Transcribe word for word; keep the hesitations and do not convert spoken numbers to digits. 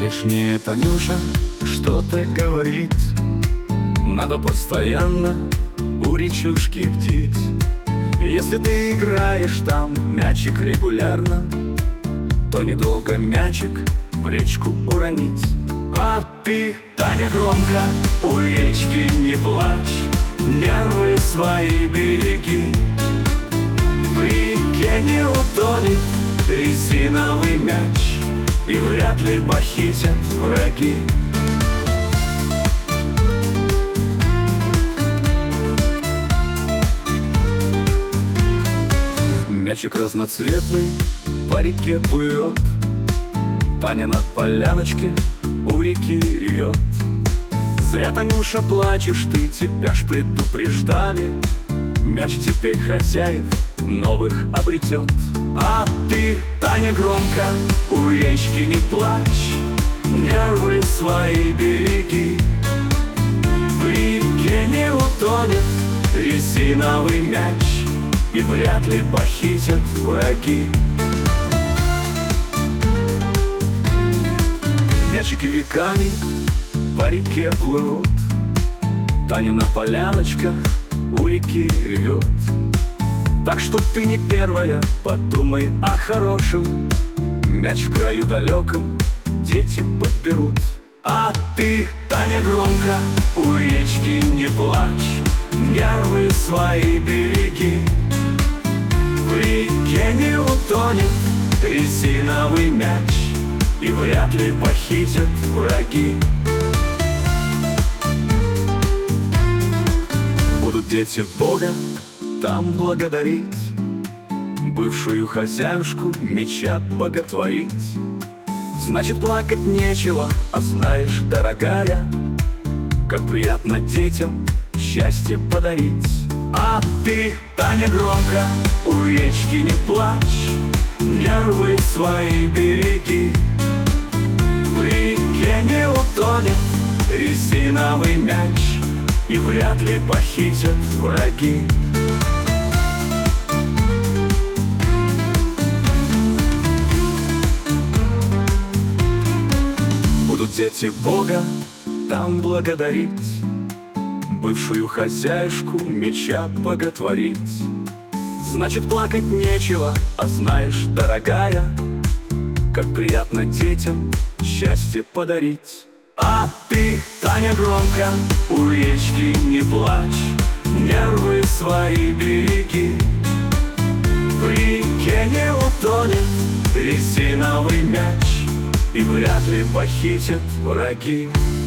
Лишнее Танюша что-то говорит. Надо постоянно у речушки бдить. Если ты играешь там мячик регулярно, то недолго мячик в речку уронить. А ты, Таня, громко у речки не плачь, нервы свои береги. В реке не утонет резиновый мяч, и вряд ли похитят враги. Мячик разноцветный по реке плывет, Таня на поляночке у реки ревет. Зря, Танюша, плачешь ты, тебя ж предупреждали. Мяч теперь хозяев новых обретет. А ты, Таня, громко у речки не плачь, нервы свои береги. В реке не утонет резиновый мяч, и вряд ли похитят враги. Мячики веками по реке плывут, Таня на поляночках у реки ревет. Так что ты не первая, подумай о хорошем. Мяч в краю далеком дети подберут. А ты, Таня, громко у речки не плачь, нервы свои береги. В реке не утонет резиновый мяч, и вряд ли похитят враги. Будут дети Бога там благодарить, бывшую хозяюшку мяча боготворить. Значит, плакать нечего, а знаешь, дорогая, как приятно детям счастье подарить. А ты, Таня, громко у речки не плачь, нервы свои береги. В реке не утонет резиновый мяч, и вряд ли похитят враги. Будут дети Бога там благодарить, бывшую хозяюшку мяча боготворить. Значит, плакать нечего, а знаешь, дорогая, как приятно детям счастье подарить. А ты, Таня, громко у речки не плачь, нервы свои береги. В реке не утонет резиновый мяч, и вряд ли похитят враги.